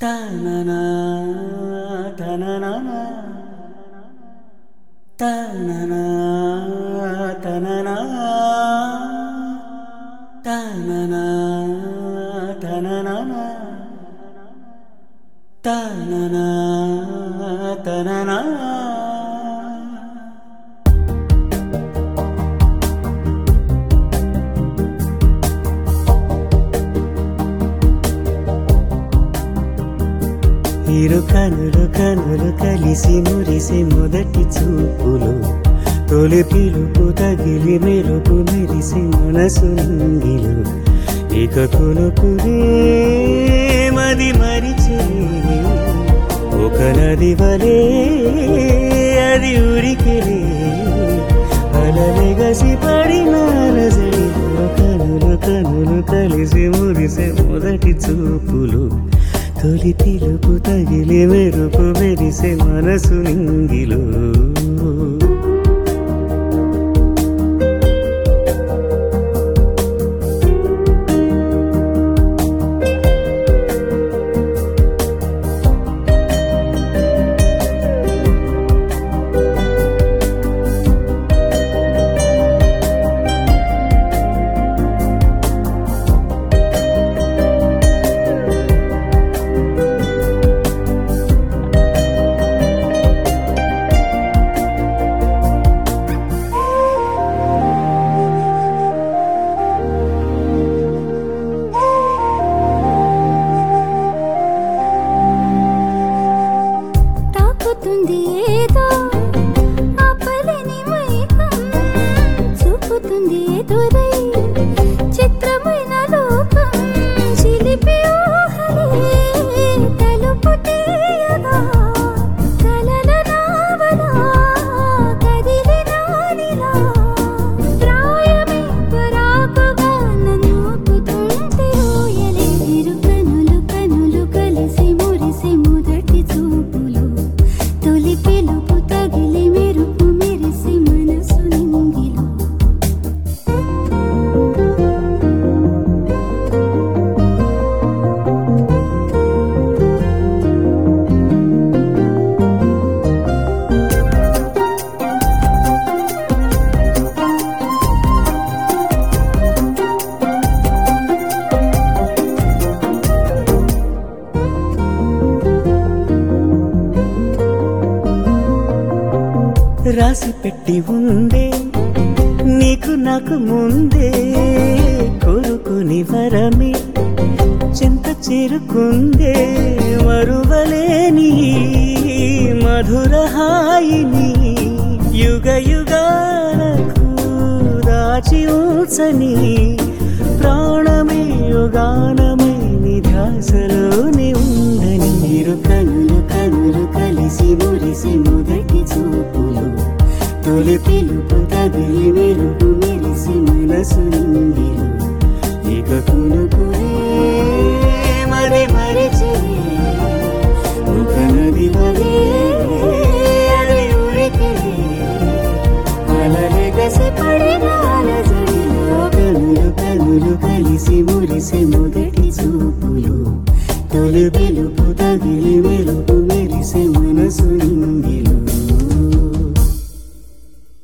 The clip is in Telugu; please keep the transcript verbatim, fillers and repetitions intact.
తననా తననా తననా తననా తననా తననా తననా తననా ఇరు కనులు కనులు కలిసి మురిసే మొదటి చూపులు తొలి పిలుపు తగిలి మెరుపు మెరిసి మనసు నింగిలు ఇక కొనుకునే మది మరిచే ఒక నది వలే అది ఉరికిలే అలలెగసి పడిన రజలిలో కనులు కనులు కలిసి మురిసే మొదటి చూపులు తొలి పిలుపు తగిలి మెరుపు మెరిసే మనసు నింగిలో ఏదో ఆపలేని మైకం చూపుతుంది ఎదురై చిత్రమైన లోకం చిలిపి ఊహలే తలుపు తీయగా కలల నావలా కదిలి నానిలా ప్రాయమే పరాకుగా నన్ను ఊపుతుంటే ఊయలే ఇరు కనులు కనులు కలిసి మురిసి మొదటి చూపులు తొలి పిలుపు తగిలి మెరుపు మెరిసి మనసు నింగిలో రాసి పెట్టి ఉందే నీకు నాకు ముందే కోరుకుని వరమే చెంత చేరుకుందే మరువలేని మధుర హాయిని యుగ యుగాలకు దాచి ఉంచని ప్రాణమే యుగానమై నిధ్యాసలోనే ఉందని ఇరు కనులు కనులు కలిసి మురిసి మొదటి చూపులు తొలి పిలుపు తగిలి మెరుపు మెరిసి మనసు